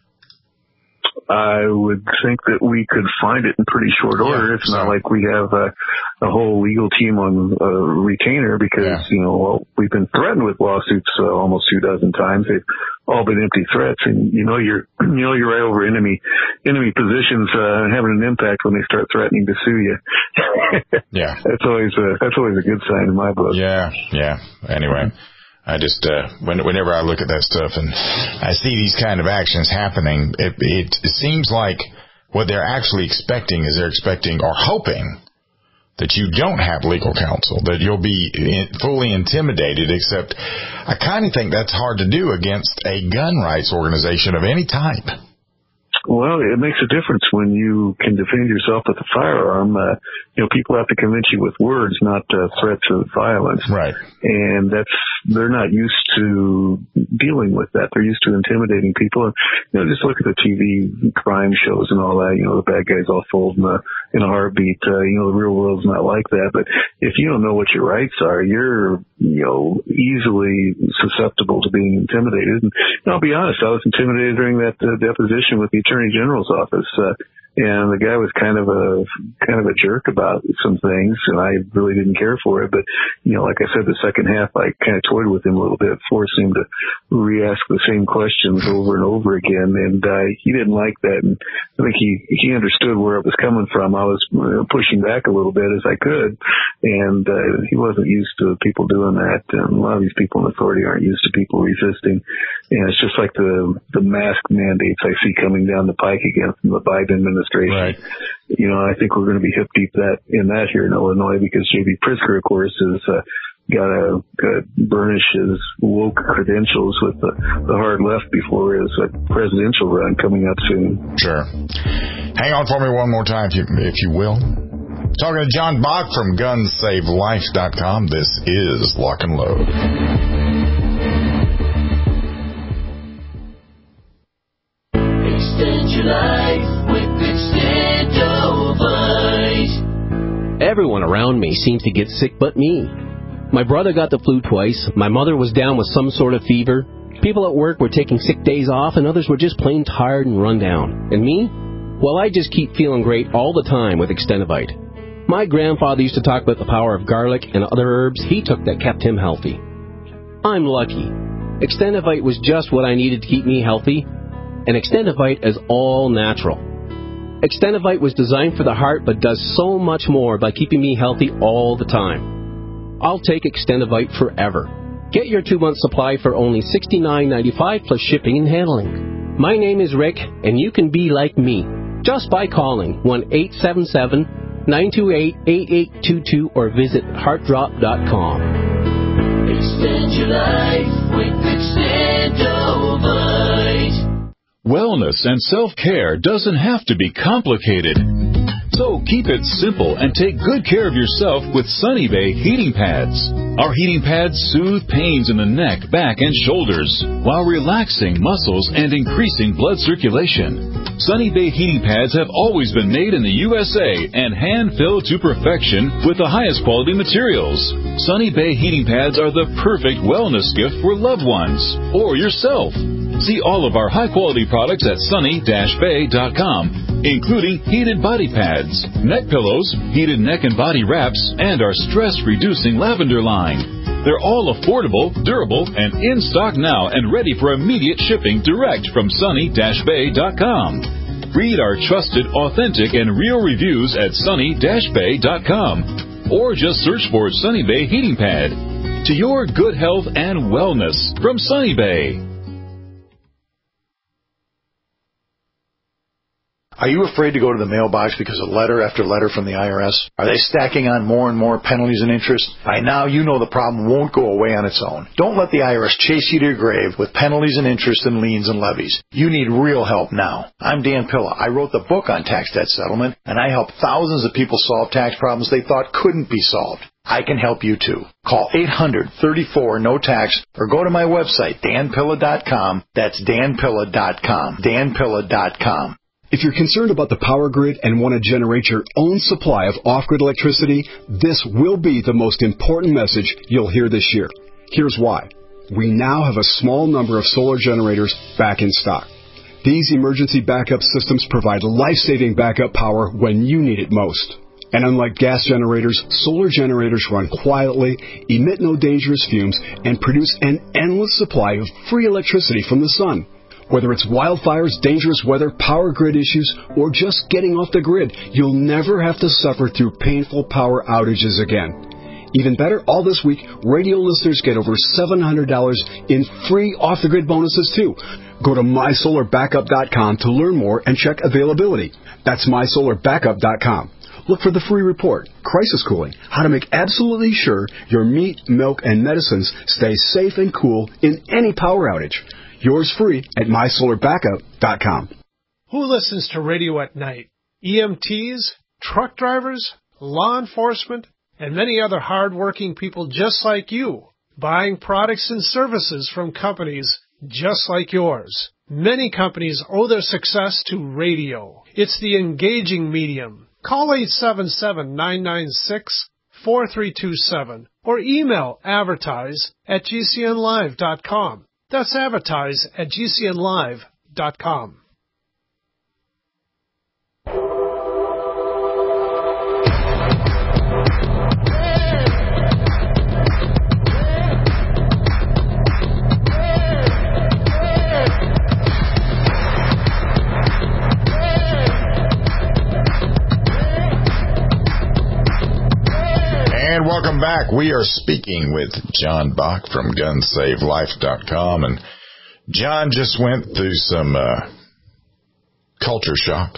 I would think that we could find it in pretty short order. Yeah, it's not so. like we have a, a whole legal team on a retainer because, yeah. you know, well, we've been threatened with lawsuits uh, almost two dozen times. They've all been empty threats, and you know you're you know you're right over enemy enemy positions uh, having an impact when they start threatening to sue you. Yeah, that's always a, that's always a good sign in my book. Yeah, yeah. Anyway. I just, uh, when, whenever I look at that stuff and I see these kind of actions happening, it, it, it seems like what they're actually expecting is they're expecting or hoping that you don't have legal counsel, that you'll be in, fully intimidated, except I kind of think that's hard to do against a gun rights organization of any type. Well, it makes a difference when you can defend yourself with a firearm. Uh, you know, people have to convince you with words, not uh, threats of violence. Right. And that's, they're not used to dealing with that. They're used to intimidating people. And, you know, just look at the T V crime shows and all that. You know, the bad guys all fold in a, in a heartbeat. Uh, you know, the real world's not like that. But if you don't know what your rights are, you're, you know, easily susceptible to being intimidated. And I'll be honest, I was intimidated during that uh, deposition with the Attorney General's office. Uh, and the guy was kind of a, kind of a jerk about some things, and I really didn't care for it. But, you know, like I said, the second half, I kind of toyed with him a little bit, forced him to re-ask the same questions over and over again. And, uh, he didn't like that. And I think he, he understood where it was coming from. I was pushing back a little bit as I could. And, uh, he wasn't used to people doing that. And a lot of these people in authority aren't used to people resisting. And it's just like the, the mask mandates I see coming down the pike again from the Biden administration. Right. You know, I think we're going to be hip deep that in that here in Illinois because J B. Pritzker, of course, has uh, got to burnish his woke credentials with the, the hard left before his uh, presidential run coming up soon. Sure. Hang on for me one more time, if you, if you will. Talking to John Bach from gun save life dot com. This is Lock and Load. Extend your life with Extendovite. Everyone around me seems to get sick but me. My brother got the flu twice. My mother was down with some sort of fever. People at work were taking sick days off, and others were just plain tired and run down. And me? Well, I just keep feeling great all the time with Extendovite. My grandfather used to talk about the power of garlic and other herbs he took that kept him healthy. I'm lucky. Extendovite was just what I needed to keep me healthy. And Extendovite is all natural. Extendovite was designed for the heart but does so much more by keeping me healthy all the time. I'll take Extendovite forever. Get your two-month supply for only sixty-nine ninety-five plus shipping and handling. My name is Rick, and you can be like me just by calling one eight seven seven, nine two eight, eight eight two two or visit heart drop dot com. Extend your life with Extendovite. Wellness and self-care doesn't have to be complicated. So keep it simple and take good care of yourself with Sunny Bay heating pads. Our heating pads soothe pains in the neck, back, and shoulders while relaxing muscles and increasing blood circulation. Sunny Bay heating pads have always been made in the U S A and hand-filled to perfection with the highest quality materials. Sunny Bay heating pads are the perfect wellness gift for loved ones or yourself. See all of our high-quality products at sunny dash bay dot com, including heated body pads, neck pillows, heated neck and body wraps, and our stress-reducing lavender line. They're all affordable, durable, and in stock now and ready for immediate shipping direct from sunny dash bay dot com. Read our trusted, authentic, and real reviews at sunny dash bay dot com, or just search for Sunny Bay Heating Pad. To your good health and wellness from Sunny Bay. Are you afraid to go to the mailbox because of letter after letter from the I R S? Are they stacking on more and more penalties and interest? By now, you know the problem won't go away on its own. Don't let the I R S chase you to your grave with penalties and interest and liens and levies. You need real help now. I'm Dan Pilla. I wrote the book on tax debt settlement, and I help thousands of people solve tax problems they thought couldn't be solved. I can help you too. Call eight hundred, thirty-four, no tax or go to my website, dan pilla dot com. That's dan pilla dot com. dan pilla dot com. If you're concerned about the power grid and want to generate your own supply of off-grid electricity, this will be the most important message you'll hear this year. Here's why. We now have a small number of solar generators back in stock. These emergency backup systems provide life-saving backup power when you need it most. And unlike gas generators, solar generators run quietly, emit no dangerous fumes, and produce an endless supply of free electricity from the sun. Whether it's wildfires, dangerous weather, power grid issues, or just getting off the grid, you'll never have to suffer through painful power outages again. Even better, all this week, radio listeners get over seven hundred dollars in free off-the-grid bonuses, too. Go to my solar backup dot com to learn more and check availability. That's my solar backup dot com. Look for the free report, Crisis Cooling, how to make absolutely sure your meat, milk, and medicines stay safe and cool in any power outage. Yours free at my solar backup dot com. Who listens to radio at night? E M Ts, truck drivers, law enforcement, and many other hard-working people just like you, buying products and services from companies just like yours. Many companies owe their success to radio. It's the engaging medium. Call eight seven seven, nine nine six, four three two seven or email advertise at g c n live dot com. That's advertise at g c n live dot com. And welcome back. We are speaking with John Bach from gun save life dot com. And John just went through some uh, culture shock.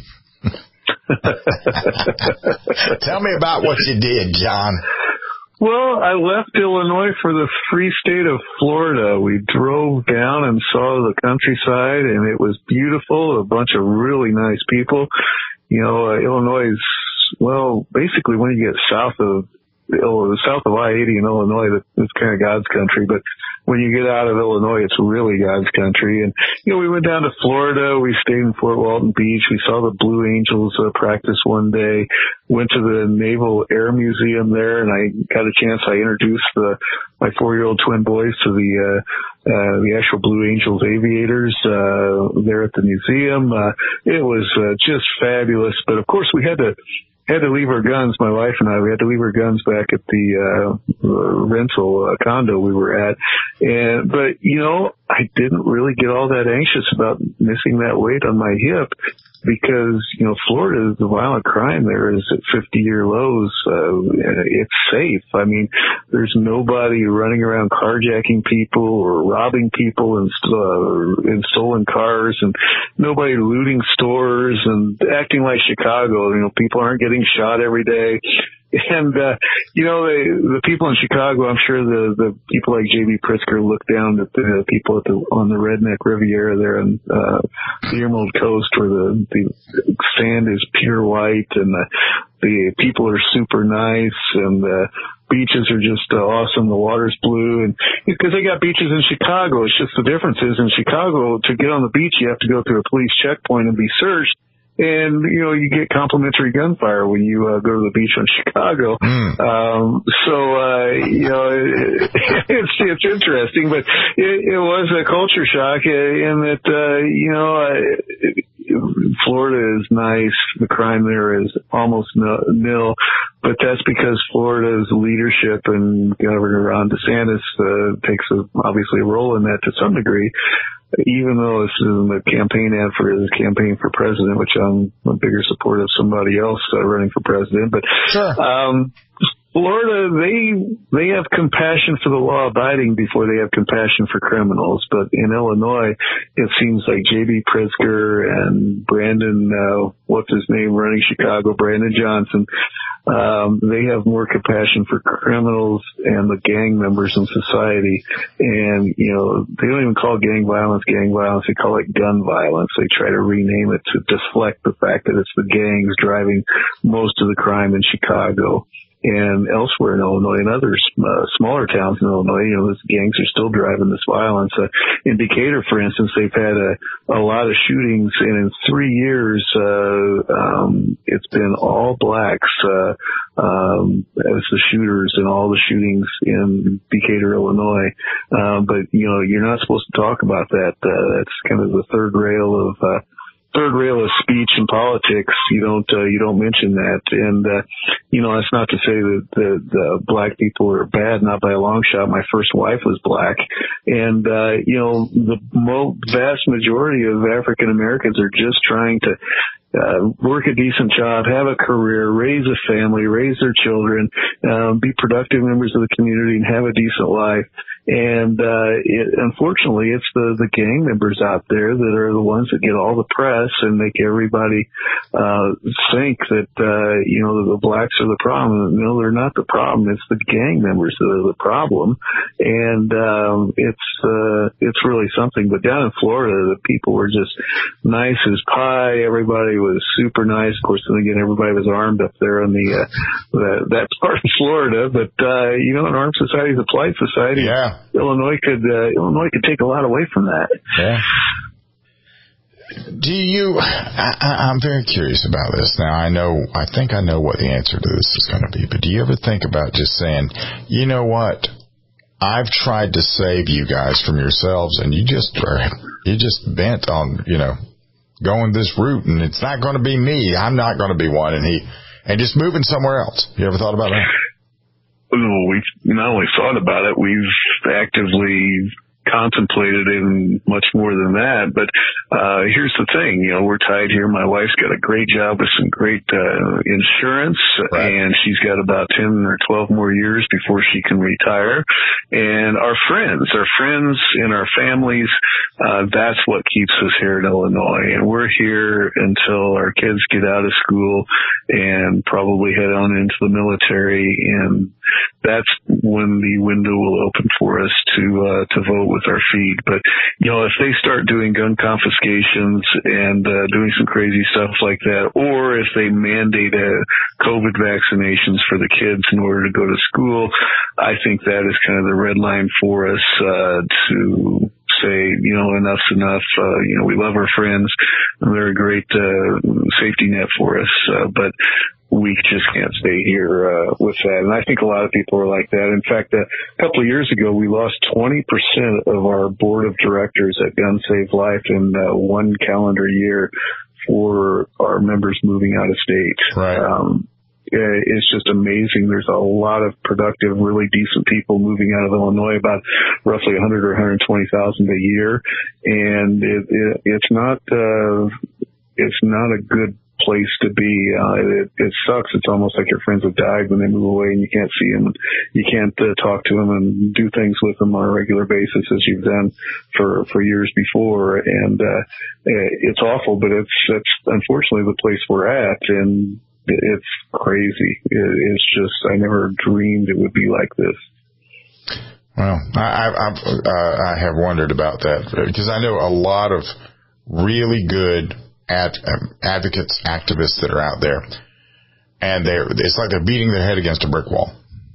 Tell me about what you did, John. Well, I left Illinois for the free state of Florida. We drove down and saw the countryside, and it was beautiful. A bunch of really nice people. You know, uh, Illinois is, well, basically when you get south of south of I eighty in Illinois, it's kind of God's country. But when you get out of Illinois, it's really God's country. And, you know, we went down to Florida. We stayed in Fort Walton Beach. We saw the Blue Angels uh, practice one day. Went to the Naval Air Museum there, and I got a chance. I introduced the, my four-year-old twin boys to the uh, uh, the actual Blue Angels aviators uh, there at the museum. Uh, it was uh, just fabulous. But, of course, we had to had to leave our guns, my wife and I, we had to leave our guns back at the uh, rental uh, condo we were at. And, but, you know, I didn't really get all that anxious about missing that weight on my hip because, you know, Florida, the violent crime there is at fifty-year lows. Uh, it's safe. I mean, there's nobody running around carjacking people or robbing people in, uh, in stolen cars, and nobody looting stores and acting like Chicago. You know, people aren't getting shot every day. And, uh, you know, they, the people in Chicago, I'm sure the, the people like J B Pritzker look down at the people at the, on the Redneck Riviera there on, uh, the Emerald Coast where the, the sand is pure white and the, the people are super nice and the beaches are just uh, awesome. The water's blue, and because they got beaches in Chicago, it's just the difference is in Chicago, to get on the beach, you have to go through a police checkpoint and be searched. and you know you get complimentary gunfire when you uh, go to the beach in Chicago. Mm. Um, so uh, you know it, it's it's interesting, but it, it was a culture shock in that uh, you know. Uh, Florida is nice. The crime there is almost nil, but that's because Florida's leadership and Governor Ron DeSantis uh, takes a, obviously a role in that to some degree. Even though this isn't a campaign ad for his campaign for president, which I'm a bigger supporter of somebody else uh, running for president, but sure. um, Florida, they they have compassion for the law abiding before they have compassion for criminals. But in Illinois, it seems like J B Pritzker and Brandon, uh, what's his name, running Chicago, Brandon Johnson, um, they have more compassion for criminals and the gang members in society. And, you know, they don't even call gang violence gang violence. They call it gun violence. They try to rename it to deflect the fact that it's the gangs driving most of the crime in Chicago. And elsewhere in Illinois and other uh, smaller towns in Illinois, you know, those gangs are still driving this violence. Uh, in Decatur, for instance, they've had a, a lot of shootings, and in three years, uh, um, it's been all blacks uh, um, as the shooters in all the shootings in Decatur, Illinois. Uh, but, you know, you're not supposed to talk about that. Uh, that's kind of the third rail of uh third rail of speech and politics. You don't, uh, you don't mention that. And, uh, you know, that's not to say that the, the black people are bad, not by a long shot. My first wife was black. And, uh, you know, the mo- vast majority of African Americans are just trying to, Uh, work a decent job, have a career, raise a family, raise their children, um, be productive members of the community, and have a decent life. And uh, it, unfortunately, it's the, the gang members out there that are the ones that get all the press and make everybody uh, think that uh, you know the blacks are the problem. No, they're not the problem. It's the gang members that are the problem. And um, it's uh, it's really something. But down in Florida, the people were just nice as pie. Everybody was super nice. Of course, then again, everybody was armed up there in the, uh, the that part of Florida. But uh, you know, an armed society is a polite society. Yeah. Illinois could uh, Illinois could take a lot away from that. Yeah. Do you? I, I'm very curious about this. Now, I know. I think I know what the answer to this is going to be. But do you ever think about just saying, you know what? I've tried to save you guys from yourselves, and you just are you just bent on you know going this route, and it's not going to be me. I'm not going to be one, and he and just moving somewhere else. You ever thought about that? We've not only thought about it, we've actively contemplated it and much more than that. But uh here's the thing, you know, we're tied here. My wife's got a great job with some great uh insurance, right. And she's got about ten or twelve more years before she can retire. And our friends, our friends and our families, uh that's what keeps us here in Illinois. And we're here until our kids get out of school and probably head on into the military, and that's when the window will open for us to uh to vote with our feet. But you know, if they start doing gun confiscations and uh, doing some crazy stuff like that, or if they mandate uh, COVID vaccinations for the kids in order to go to school, I think that is kind of the red line for us uh, to say, you know, enough's enough. Uh, you know, we love our friends, and they're a great uh, safety net for us, uh, but we just can't stay here uh, with that. And I think a lot of people are like that. In fact, a couple of years ago, we lost twenty percent of our board of directors at Gun Save Life in uh, one calendar year for our members moving out of state. Right. Um, it's just amazing. There's a lot of productive, really decent people moving out of Illinois, about roughly one hundred or one hundred twenty thousand a year. And it, it, it's not, uh, it's not a good place to be. Uh, it, it sucks. It's almost like your friends have died when they move away and you can't see them. You can't uh, talk to them and do things with them on a regular basis as you've done for, for years before. And, uh, it's awful, but it's, it's unfortunately the place we're at. And it's crazy. It's just, I never dreamed it would be like this. Well, I, I've, uh, I have wondered about that because I know a lot of really good Ad, um, advocates, activists that are out there, and they're it's like they're beating their head against a brick wall.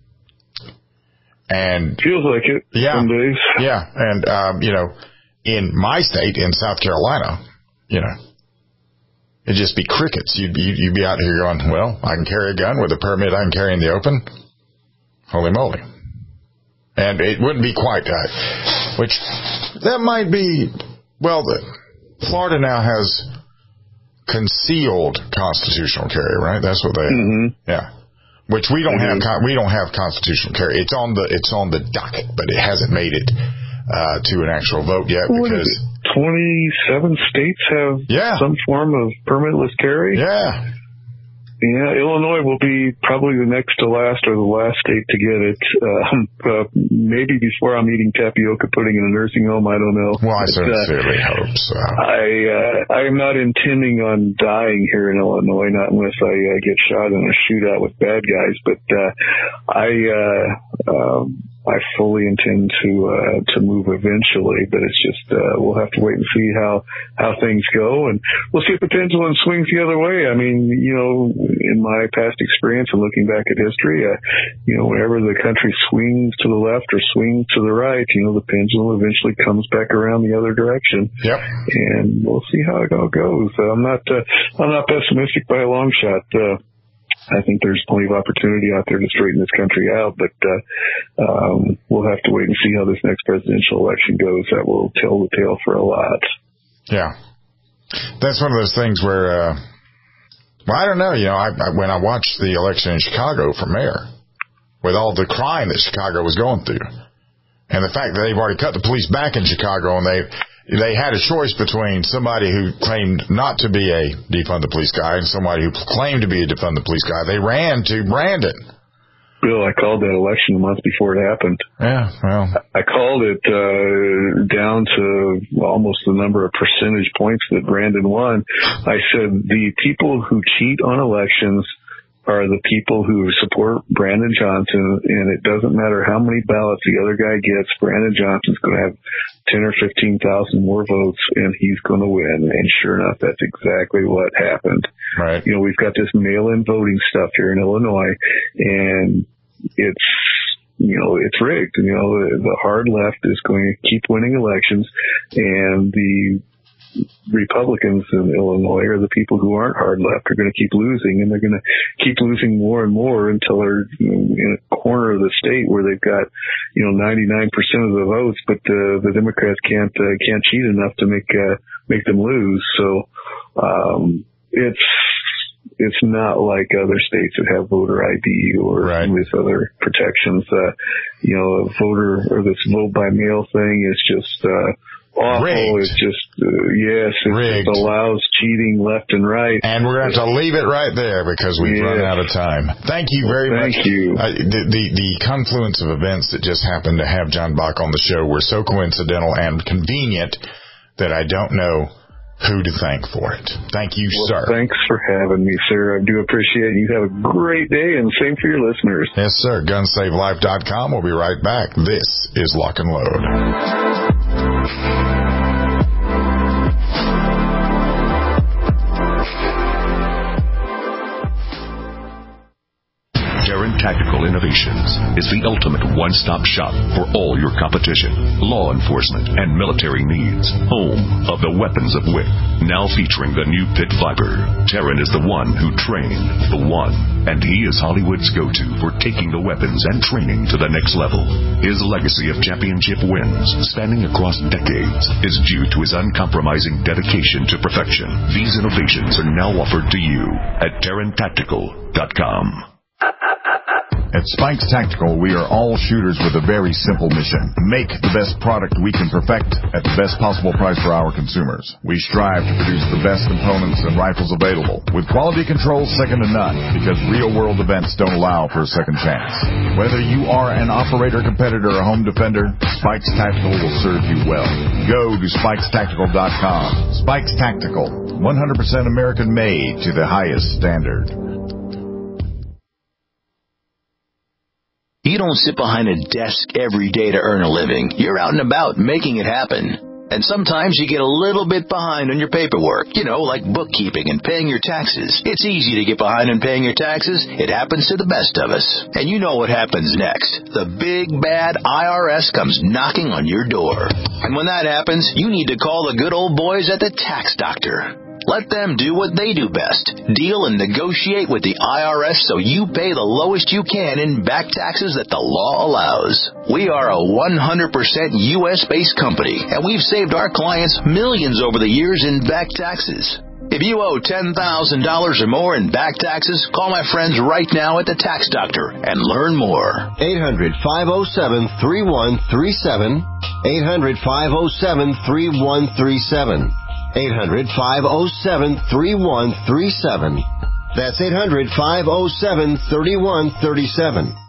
And feels like it. Yeah, some days. Yeah, and um, you know, in my state, in South Carolina, you know, it'd just be crickets. You'd be, you'd be out here going, well, I can carry a gun with a permit I can carry in the open. Holy moly. And it wouldn't be quite that. Which, that might be, well, the, Florida now has concealed constitutional carry, right? That's what they, mm-hmm. yeah. Which we don't mm-hmm. have, we don't have constitutional carry. It's on the, it's on the docket, but it hasn't made it, uh, to an actual vote yet what because. twenty-seven states have yeah. some form of permitless carry. Yeah. Yeah, Illinois will be probably the next to last or the last state to get it. Um, uh, maybe before I'm eating tapioca pudding in a nursing home, I don't know. Well, I but, sincerely uh, hope so. I, uh, I am not intending on dying here in Illinois, not unless I uh, get shot in a shootout with bad guys. But uh, I, uh, um, I fully intend to uh, to move eventually, but it's just uh, we'll have to wait and see how how things go, and we'll see if the pendulum swings the other way. I mean, you know, in my past experience and looking back at history, uh, you know, whenever the country swings to the left or swings to the right, you know, the pendulum eventually comes back around the other direction. Yep. And we'll see how it all goes. Uh, I'm not uh, I'm not pessimistic by a long shot. Uh, I think there's plenty of opportunity out there to straighten this country out, but uh, um, we'll have to wait and see how this next presidential election goes. That will tell the tale for a lot. Yeah. That's one of those things where, uh, well, I don't know. You know, I, I, when I watched the election in Chicago for mayor, with all the crime that Chicago was going through, and the fact that they've already cut the police back in Chicago, and they they had a choice between somebody who claimed not to be a defund the police guy and somebody who claimed to be a defund the police guy. They ran to Brandon. Bill, I called that election a month before it happened. Yeah, well. I called it uh, down to almost the number of percentage points that Brandon won. I said the people who cheat on elections are the people who support Brandon Johnson, and it doesn't matter how many ballots the other guy gets, Brandon Johnson's going to have ten or fifteen thousand more votes, and he's going to win. And sure enough, that's exactly what happened. Right. You know, we've got this mail-in voting stuff here in Illinois, and it's, you know, it's rigged. You know, the, the hard left is going to keep winning elections, and the Republicans in Illinois, or the people who aren't hard left, are going to keep losing, and they're going to keep losing more and more until they're, you know, in a corner of the state where they've got, you know, ninety-nine percent of the votes, but uh, the Democrats can't uh, can't cheat enough to make uh, make them lose. So um, it's it's not like other states that have voter I D or right. with other protections. Uh, you know, a voter or this vote by mail thing is just uh, awful. Rigged. It's just, uh, yes, it Rigged. just allows cheating left and right. And we're going to have to leave it right there because we've yes. run out of time. Thank you very well, thank much. Thank you. Uh, the, the, the confluence of events that just happened to have John Bach on the show were so coincidental and convenient that I don't know who to thank for it. Thank you, well, sir. Thanks for having me, sir. I do appreciate it. You have a great day, and same for your listeners. Yes, sir. gun save life dot com. We'll be right back. This is Lock and Load. Tactical Innovations is the ultimate one-stop shop for all your competition, law enforcement, and military needs. Home of the weapons of wit. Now featuring the new Pit Viper. Terran is the one who trained the one, and he is Hollywood's go-to for taking the weapons and training to the next level. His legacy of championship wins, spanning across decades, is due to his uncompromising dedication to perfection. These innovations are now offered to you at Terran Tactical dot com. At Spikes Tactical, we are all shooters with a very simple mission. Make the best product we can perfect at the best possible price for our consumers. We strive to produce the best components and rifles available, with quality control second to none, because real-world events don't allow for a second chance. Whether you are an operator, competitor, or home defender, Spikes Tactical will serve you well. Go to Spikes Tactical dot com. Spikes Tactical, one hundred percent American-made to the highest standard. You don't sit behind a desk every day to earn a living. You're out and about making it happen. And sometimes you get a little bit behind on your paperwork, you know, like bookkeeping and paying your taxes. It's easy to get behind on paying your taxes. It happens to the best of us. And you know what happens next. The big, bad I R S comes knocking on your door. And when that happens, you need to call the good old boys at the Tax Doctor. Let them do what they do best. Deal and negotiate with the I R S so you pay the lowest you can in back taxes that the law allows. We are a one hundred percent U S-based company, and we've saved our clients millions over the years in back taxes. If you owe ten thousand dollars or more in back taxes, call my friends right now at the Tax Doctor and learn more. eight hundred, five oh seven, three one three seven. eight hundred, five oh seven, three one three seven. eight hundred, five oh seven, three one three seven. That's eight hundred, five oh seven, three one three seven.